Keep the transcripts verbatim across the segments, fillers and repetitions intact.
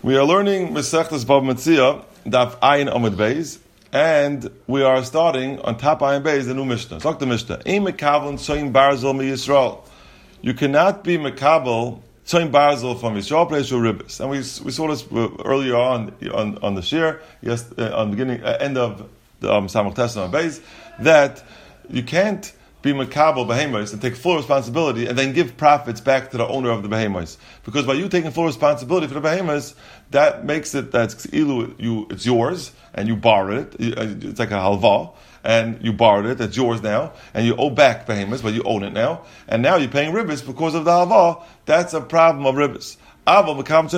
We are learning Masechtas Bava Metzia, Daf Ayin Amud Beis, and we are starting on top Ayin Beis, the new Mishnah. Talk the Mishnah. Ein mekabel tzoyin barzel mi Yisrael. You cannot be mekabel tzoyin barzel from Yisrael, place your ribbis. And we we saw this earlier on on, on the shir, yes, uh, on the beginning uh, end of the um, Samach Tesla on Beis, that you can't be makabel behemoths and take full responsibility and then give profits back to the owner of the behemoths. Because by you taking full responsibility for the behemoths, that makes it that it's, you, it's yours and you borrowed it. It's like a halva, and you borrowed it, it's yours now, and you owe back behemoths, but you own it now, and now you're paying ribbis because of the halva. That's a problem of ribbis. But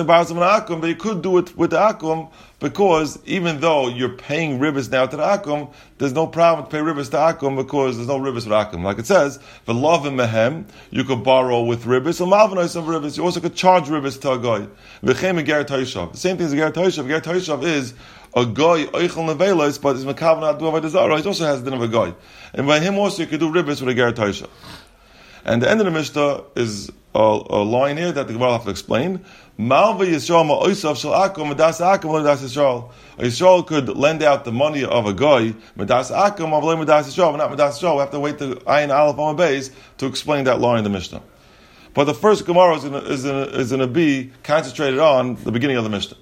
you could do it with the akum, because even though you're paying ribbis now to the akum, there's no problem to pay ribbis to akum because there's no ribbis with akum. Like it says, v'lovim mehem, you could borrow with ribbis, or malvanois of ribbis. You also could charge ribbis to a guy. V'chem ger toishav. The same thing as a ger toishav. Ger toishav is a guy oichel nevelos, but is mekav not do avodah zarah. He also has the din of a guy, and by him also you could do ribbis with a ger toishav. And the end of the Mishnah is a, a line here that the Gemara will have to explain. Malva Yisrael ma'osav shel akum medas akum medas Yisrael. Yisrael could lend out the money of a guy medas akum avlei medas Yisrael, but not medas Yisrael. We have to wait to Ayin Aleph on Beis to explain that line in the Mishnah. But the first Gemara is going is is to be concentrated on the beginning of the Mishnah.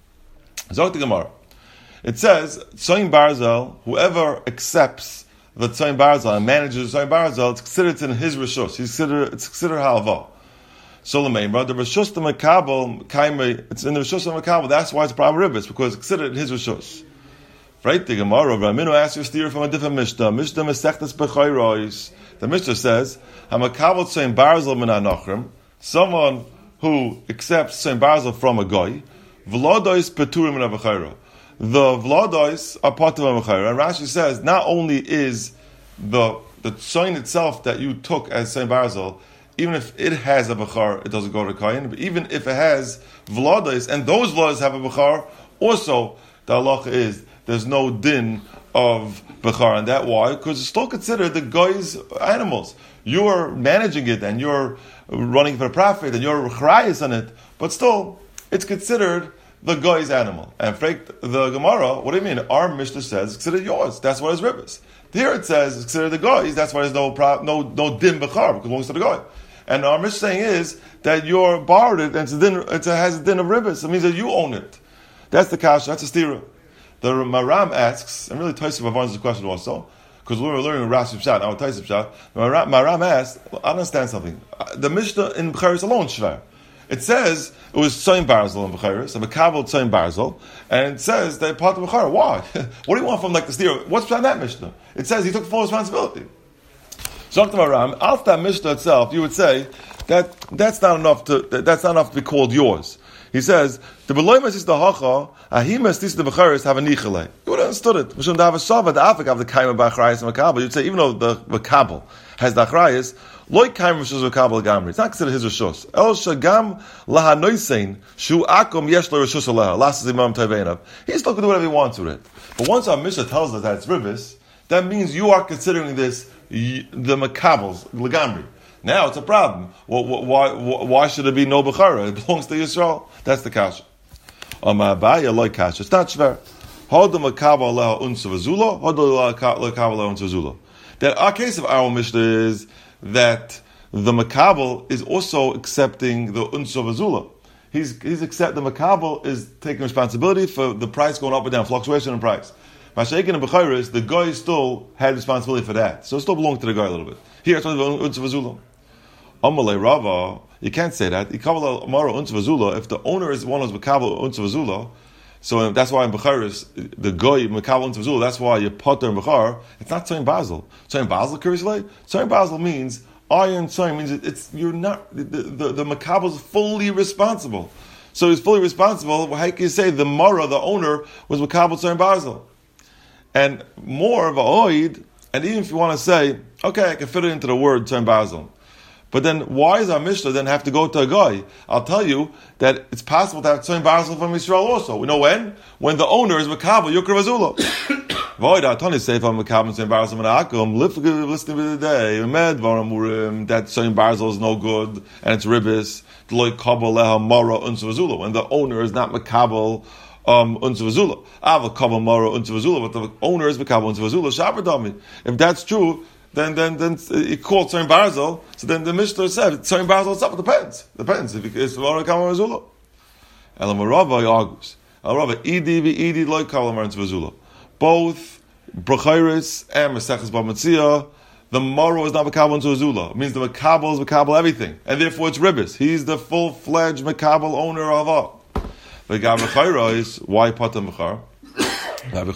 Zok the Gemara. It says Tzoyin Barzel, whoever accepts the Tzoyin Barzel and manages the Tzoyin Barzel, it's considered in his reshus. He's considered it's considered halva. So the main the reshus the makabel kaimei. It's in the reshus the makabel. That's why it's a problem ribbis, because it's considered in his reshus. Right? The Gemara Raminu asks your steer from a different Mishnah. Mishnah Masechtas Bechayros. The Mishnah says hamakabel Tzoyin Barzel min anachrim. Someone who accepts Tzoyin Barzel from a guy, v'lodois peturim min avachayro. The vlados are part of a mechayra, and Rashi says not only is the the tzoyin itself that you took as Tzoyin Barzel, even if it has a bechar, it doesn't go to kohen. But even if it has vlados, and those vlados have a bechar, also the halacha is there's no din of bechar, and that why? Because it's still considered the guy's animals. You're managing it, and you're running for profit, and you're chrayis on it, but still it's considered the guy's animal. And freak the Gemara, what do you mean? Our Mishnah says it's considered yours. That's why it's ribbis. Here it says it's considered the guy's. That's why there's no pro, no no din bechar, because it belongs to the guy. And our Mishnah saying is that you're borrowed it and it's a din, it's a, has a din of ribbis. It means that you own it. That's the kasha. That's a stira. The Maram asks, and really Taisif answers the question also, because we were learning Rashi Pshat, our Taisif Pshat. Maram, Maram asks, I understand something. The Mishnah in Bechar is alone shvar. It says it was Tzoyin Barzel in Bechiris, a Makabel Tzoyin Barzel, and it says that part of Bechara. Why? What do you want from like the steer? What's behind that Mishnah? It says he took full responsibility. So after Maram, after that Mishnah itself, you would say that that's not enough to that, that's not enough to be called yours. He says the Beloimas is the Hacha, Ahimas is the Bechiris have a nichele. You would have understood it. Mishum da Havasava the Afik of the Kaima Bachrayis and Makabel. You'd say even though the Makabel has the Achrayis, Loy kaim rishus v'kabel gamri. It's not considered his rishus. El shagam lahanoisein shu akum yesh lo rishus aleha. Last imam taveinav. He's still can do whatever he wants with it. But once our Mishnah tells us that it's ribbis, that means you are considering this the makabels legamri. Now it's a problem. Well, why, why why should it be no bechara? It belongs to Yisrael. That's the kasha. Amar Abaye loy kasha. It's not shver. Hod the makabel aleha unsa v'zulo. Hod the makabel aleha unsa v'zulo. That our case of our Mishnah is that the makabel is also accepting the unsa v'zula. He's he's accept the makabel is taking responsibility for the price going up and down, fluctuation in price. Mashaykin and Bechiris, the guy still had responsibility for that, so it still belonged to the guy a little bit. Here it's unsa v'zula. Amalei Rava, you can't say that. Yikabel amara unsa v'zula. If the owner is one who's makabel unsa v'zula, so that's why in Bechiris the guy makabel unsa v'zula. That's why you potter in Bechar. It's not Tzoyin Barzel. Tzoyin Barzel, curiously, Tzoyin Barzel means iron Tzoyin means it, it's you're not the the, the makabel is fully responsible. So he's fully responsible. How can you say the mara, the owner, was makabel Tzoyin Barzel? And more of a oid. And even if you want to say, okay, I can fit it into the word Tzoyin Barzel, But then, why does our Mishnah then have to go to a guy? I'll tell you that it's possible to have Tzoyin Barzel from Yisrael also. We know when? When the owner is Makabel, Yukra Vazula. Void, I Tony say, if I'm Makabel, Tzoyin Barzel, Menakum, listening to the day, Med, Varamurim, that Tzoyin Barzel is no good, and it's Ribis, Deloy Kabel, Leha, Mara, Unsa Vazula. When the owner is not Makabel, um, Unsa Vazula. Ava Kabel, Mara, Unsa Vazula, but the owner is Makabel, Unsa Vazula, Shabbatami. If that's true, then then then it called Tzoyin Barzel. So then the Mishnah said Tzoyin Barzel itself. It depends. Depends if it's Vara Kamar Vazula. Elam Rava argues. El Rava Idi v'Idi loy Kamar Vazula. Both Brachayris and Maseches Bamatzia, the Moro is not Makabel into Vazula. It means the Makabel is Makabel everything, and therefore it's Ribis. He's the full fledged Makabel owner of all. But Gav Brachayris, why Patam Bechar? The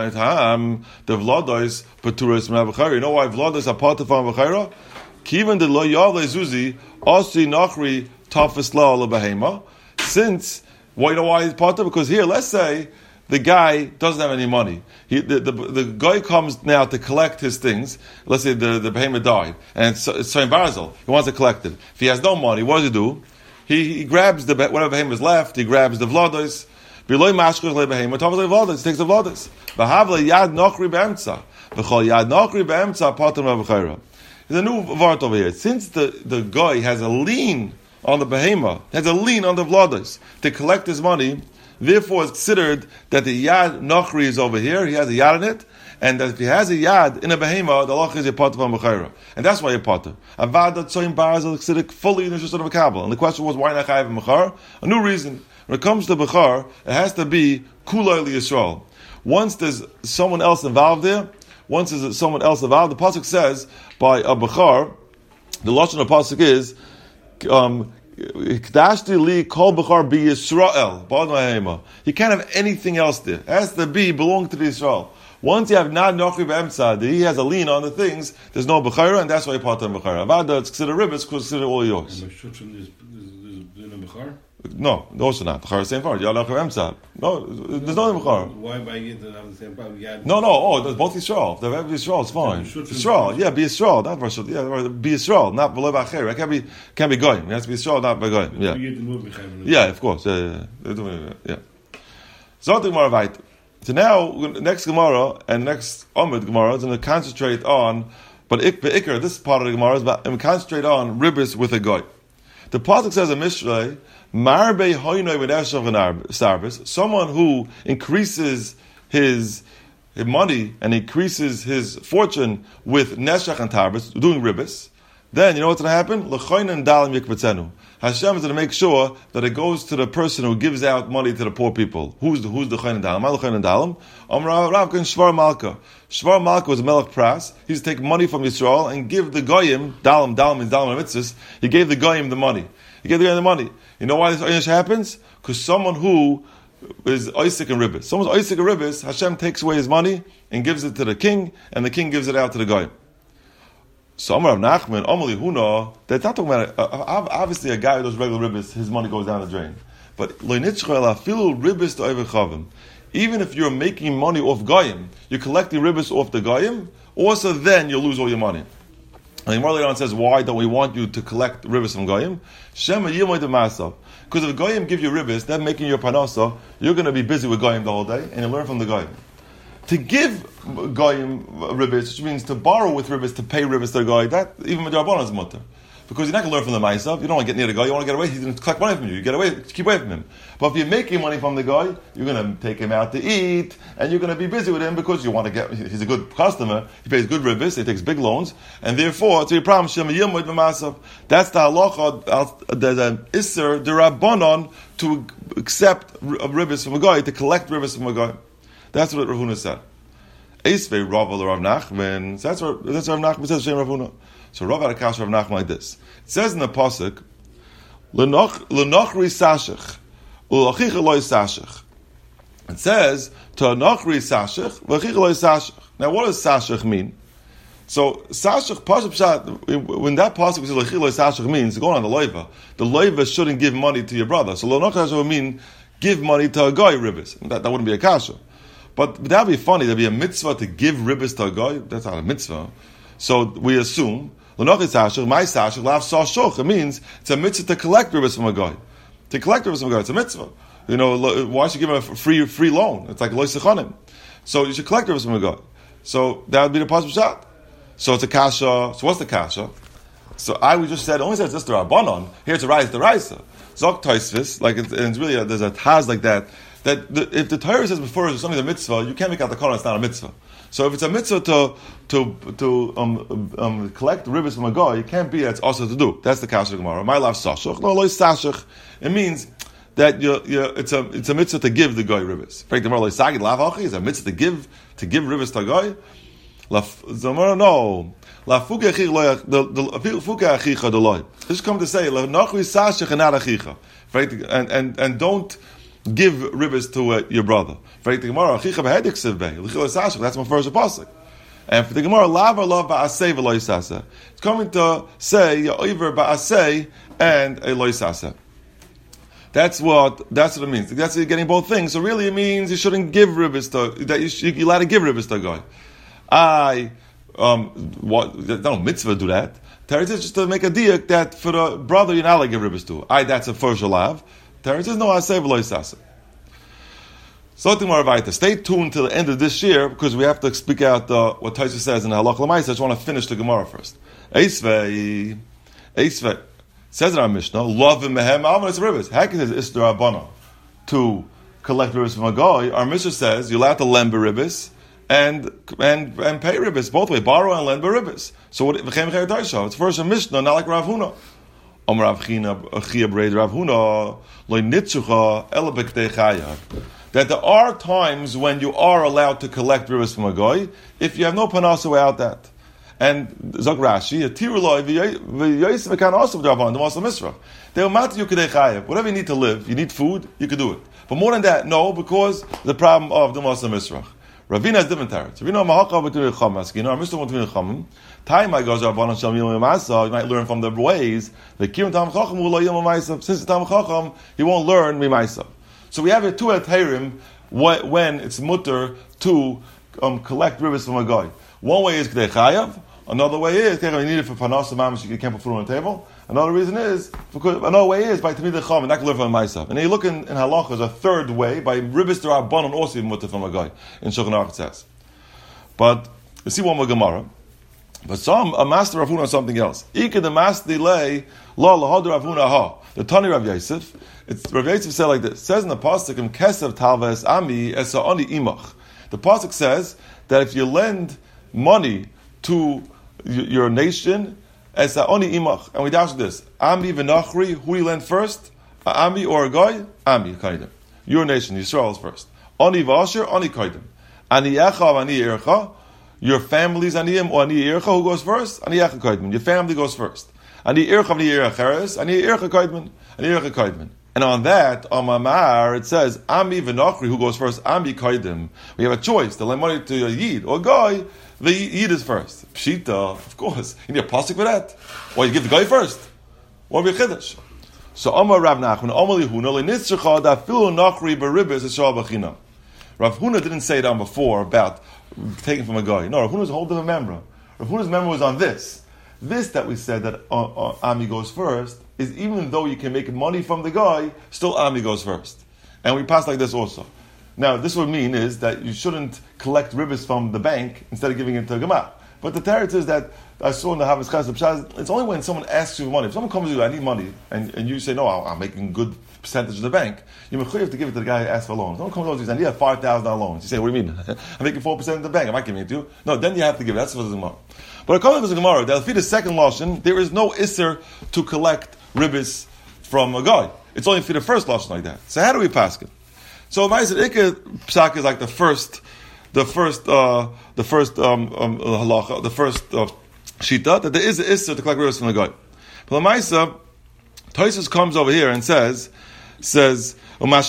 Vlados Paturis Mabachari. You know why Vlados are part of Bachara? Kivan de lo yale zuzi osi nachri tafis la lebehema. Since, well, you know why he's part of? Because here, let's say the guy doesn't have any money. He, the, the, the guy comes now to collect his things. Let's say the, the behema died, and it's, it's Tzoyin Barzel. He wants to collect it. If he has no money, what does he do? He, he grabs the whatever behema is left. He grabs the Vlados. Below mashkos lebehema, tavos levadas. Takes the vladas. V'havle yad nochri beemtza. V'chol yad nochri beemtza patam avchayra. There's a new vart over here. Since the, the guy has a lien on the behema, has a lien on the vladas to collect his money, therefore it's considered that the yad nochri is over here. He has a yad in it, and that if he has a yad in a behema, the loch is a patam avchayra, and that's why you patam. Avada tzoyin barzel is considered fully in the shushan of a kabel. And the question was, why not chayav mechar? A new reason. When it comes to Bechar, it has to be Kulay Yisrael. Once there's someone else involved there, once there's someone else involved, the Pasuk says, by a Bechar, the Lashon of Pasuk is, um, Kdashti li kol Bechar bi Yisrael, Ba'ad Mahema. You can't have anything else there. It has to be belong to the Yisrael. Once you have Nad Nochri Be'emtzah, that he has a lien on the things, there's no Bechara, and that's why you part of Bechara. Avada, it's considered Ribbis, because it's considered all yours. And the Shutran is in a Bechar? No, also not. Bechara is the same part. Yad Nochri Be'emtzah. No, there's no Bechara. Why by it that have the same part? No, no, oh, there's both Yisrael. The Rebbe Yisrael is fine. Yisrael, yeah, be Yisrael, not Rashid. Yeah, be Yisrael, not V'lo B'acher. It can't be, can't be Goyim. It has to be Yisrael, not by Goyim. Yeah. Yeah, of course. Yeah, yeah, yeah. yeah. So the Gemara weiter. So now, next Gemara and next Amud Gemara is going to concentrate on, but Ikar, this part of the Gemara is about, and concentrate on Ribis with a Goy. The Pasuk says in Mishrei, Marbe Hoynoi V'Neshav V'Narbis, someone who increases his, his money and increases his fortune with Neshach and Tarbis, doing Ribis, then you know what's going to happen? L'choinen Dalim Yikvetzenu. Hashem is going to make sure that it goes to the person who gives out money to the poor people. Who's the who's the Choinen Dalim? Mal Choinen Dalim. Amar Rav Kan Shvar Malka. Shvar Malka was a Melech Pras. He used to take money from Yisrael and give the Goyim, Dalim, Dalim means Dalim Mitzvahs, he gave the Goyim the money. He gave the Goyim the money. You know why this Oynish happens? Because someone who is Isaac and Ribbis. Someone's Isaac and Ribbis, Hashem takes away his money and gives it to the king, and the king gives it out to the Goyim. So Amar Rav Nachman, Amali Huna, that's not talking about, uh, obviously a guy who does regular ribbis, his money goes down the drain. But even if you're making money off Goyim, you're collecting ribbis off the Goyim, also then you'll lose all your money. And Gemara later on says, why don't we want you to collect ribbis from Goyim? Because if Goyim give you ribbis, they're making your panasa, you're going to be busy with Goyim the whole day, and you learn from the Goyim. To give Goyim ribbis, which means to borrow with ribbis, to pay ribbis to the guy, that even Midrabanan is mutter. Because you're not going to learn from the myself. You don't want to get near the guy. You want to get away. He's going to collect money from you. You get away. Keep away from him. But if you're making money from the guy, you're going to take him out to eat, and you're going to be busy with him because you want to get. He's a good customer. He pays good ribbis. He takes big loans, and therefore, it's your problem. That's the halacha. There's an isser derabanan to accept ribbis from a guy, to collect ribbis from a guy. That's what Rav Huna said. Eisvei Rav or Rav Nachman. That's what that's what Rav Nachman says. Shem Rav Huna. So Rav had a kasha Rav Nachman like this. It says in the pasuk, "L'nochri sashich, u'lachicha loy sashich." It says to nochri sashich, u'lachicha loy sashich. Now, what does sashich mean? So sashich pasuk pshat. When that pasuk says lachicha loy sashich means going on the loiva. The loiva shouldn't give money to your brother. So l'nochri would mean give money to a guy ribbis. That that wouldn't be a kasha. But that'd be funny. There'd be a mitzvah to give ribbis to a guy. That's not a mitzvah. So we assume L'nochi sashach, my sashach, lav sashuch. It means it's a mitzvah to collect ribbis from a guy. To collect ribbis from a guy, it's a mitzvah. You know, why should you give him a free free loan? It's like loy sechanim. So you should collect ribbis from a guy. So that would be the pasuk shot. So it's a kasha. So what's the kasha? So I we just said only says this the rabbanon. Here it's a rise the raisa. Zok toisvis, like it's, it's really a, there's a taz like that. That the, if the Torah says before it's something a mitzvah, you can't make out the kohen. It's not a mitzvah. So if it's a mitzvah to to to um, um, collect ribbis from a guy, it can't be that it's also to do. That's the kasha gemara. My love sashach, no loy sashach. It means that you you it's a it's a mitzvah to give the guy ribbis. Frank the loy sagid lav hachi is a mitzvah to give to give ribbis to a guy. La zamara no. La fuka achich loy the the fuka achicha the loy. This come to say la nachri sashach and not achicha. Frank and and and don't give ribbis to uh, your brother. For the Gemara, that's my first apostle. And for the Gemara, lava love ba'aseh v'lo yisaseh. It's coming to say over ba'aseh and a lo yisaseh. That's what that's what it means. That's you're getting both things. So really, it means you shouldn't give ribbis to that. You should, you're allowed to give ribbis to a guy. I um what no mitzvah do that. Teretz is just to make a diak that for the brother you're not allowed to give ribbis to. I that's a first alav. Teretz is no aseh v'lo yisaseh. So stay tuned till the end of this year because we have to speak out uh, what Taisa says in the Halach L'maisa. I just want to finish the Gemara first. Eisvei, Eisvei says in our Mishnah, love him mehem almanis ribbis. How can it is the Rabbana to collect ribbis from a guy? Our Mishnah says you're allowed to lend ribbis and and and pay ribbis both ways, borrow and lend ribbis. So what? It's first a Mishnah, not like Rav Huna. Om Rav China Chia Breid Rav Huna loy nitzucha ela b'ktei chayav. That there are times when you are allowed to collect ribbis from a guy if you have no panasa without that. And Zog Rashi, a tiruloi v'yosef v'kan also v'darban the Muslim Misra. They will matter you kedei chayev. Whatever you need to live, you need food, you can do it. But more than that, no, because the problem of the Muslim Misra. Ravina has different territories. Ravina mahaka between the chamas. You know, our Mishnah between the chamim. Time I goes rabbanon shalom yom masa. You might learn from the ways. The kirim tam chacham ulo yom ma'isa. Since the tam chacham, he won't learn mi'maisa. So we have a two etayrim when it's mutter to um, collect ribbis from a guy. One way is k'dei chayav. Another way is you need it for panas mamish. You can't put food on the table. Another reason is because another way is by tamid chacham and not to learn from myself. And then you look in, in halacha as a third way by ribbis to rabbanon also even mutter from a guy in Shulchan Aruch it says. But you see one more Gemara. But some a master Rav Huna on something else. Ika the master delay la lahad Rav Huna ha. The Tani Rav Yosef. It's Rav Yosef said like this. It says in the pasuk in Kesav Talves Ami Esa Ani Imach. The pasuk says that if you lend money to your nation, Esa Ani Imach, and we dash this Ami v'Nachri. Who do you lend first? A Ami or a guy? Ami kaidem. Your nation, Yisrael is first. Ani v'Asher, Ani kaidem. Ani Echa, Ani Ercha. Your family's Aniyim or Ani Ercha. Who goes first? Ani Echa kaidem. Your family goes first. Ani Ercha, Ani Ercha, Ani Ercha kaidem. Ani Ercha kaidem. And on that, on Mamar, it says, Ami v'Nachri, who goes first? Ami kaidem. We have a choice to lend money to a Yid or a guy. The Yid is first. Pshita, of course. You need a pasuk for that. Or you give the guy first. Or be chiddush. So Amar Rav Nachman, Amar Yehuna, le'nitzrecha dafilu Nachri beribis es shal b'china. Rav Huna didn't say that before about taking from a guy. No, Rav Huna's a whole different member. Rav Huna's member was on this. This that we said that uh, uh, Ami goes first is even though you can make money from the guy, still Ami goes first. And we pass like this also. Now, this would mean is that you shouldn't collect ribbis from the bank instead of giving it to a Gemara. But the teretz is that I saw in the Havas Chaz, it's only when someone asks you for money. If someone comes to you, I need money, and, and you say, no, I'm making good percentage of the bank, you have to give it to the guy who asked for a loan. Someone comes over and says, I need a five thousand dollars loan. You say, what do you mean? I'm making four percent of the bank. Am I giving it to you? No, then you have to give it. That's for the Gemara. But according to the Gemara, that the second Lashon, there is no Isser to collect ribbis from a guy. It's only for the first Lashon like that. So how do we pass it? So if I said Ikka Psak is like the first, the first, uh, the first um, um, halacha, the first uh, shita, that there is an Isser to collect ribbis from the guy. But the Maisa, Tosis comes over here and says, says, it says,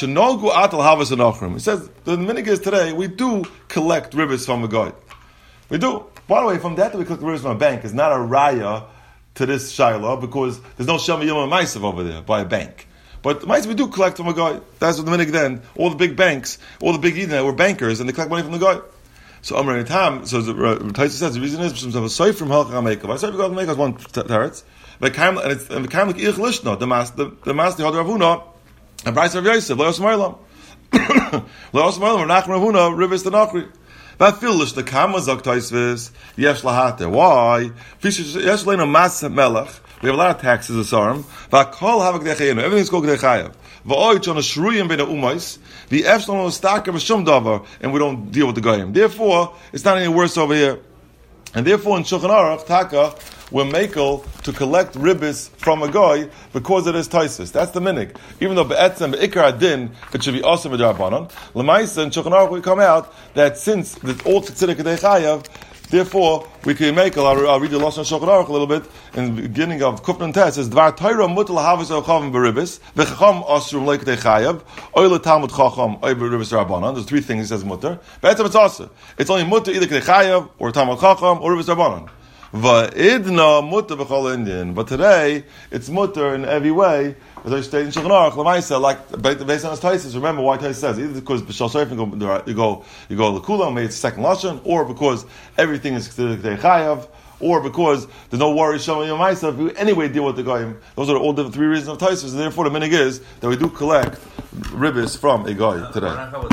the minhag is today, we do collect ribbis from a guy. We do. By the way, from that that we collect ribbis from a bank is not a raya to this shayla because there's no Shem Yom Maisav over there by a bank. But the Maisav we do collect from a guy. That's what the minhag then. All the big banks, all the big Eden were bankers and they collect money from the guy. So Amr Tam, so the Taisa says the reason is because of a soy from Halcha Hamekov. I say we got to make us one teretz. The kam and it's and the kam like ich lishna the mas the the mas the Hadar Avuna and Bryce Rav Yosef Leos Marlam Leos Marlam Nach Ravuna Rivers the Nachri. But feel the kam was zok Taisvis yesh lahate. Why? Fish yesh leina mas melech. We have a lot of taxes as arm. Va kol havak dechayinu. Everything's called dechayav. Va'oich on a shruyim ben umais. The efshon on a stack of a shum davar, and we don't deal with the goyim. Therefore, it's not any worse over here. And therefore, in Shulchan Aruch Taka, we're makel to collect ribbis from a goy because it is taisis. That's the minig. Even though be'etzem be'ikar adin, it should be also b'darbanon. L'maisa in Shulchan Aruch we come out that since the all tzedek dechayav, therefore, we can make, I'll, I'll read the Lashon Shulchan Aruch a little bit, in the beginning of Kufnan Teh, it says, Dvar Torah mutal havas ochavim beribis, v'chacham asrum leik dechayav, oile talmud chacham, oile beribis rabbanon. There's three things it says mutter. But it's also, it's only mutter either dechayav, or talmud chacham, or ribis rabbanon. Va'idna mutter b'chol Indian. But today, it's mutter in every way, as I state in Shulchan Aruch, Lamaisa, like based on his Taisis. Remember why Taisis says either because b'shal seifim you go you go l'kulam, maybe it's a second lashon, or because everything is considered chayav, or because there's no worry showing your Maisa if you anyway deal with the goyim. Those are all the three reasons of Taisis, and therefore the minig is that we do collect ribbis from a goy today.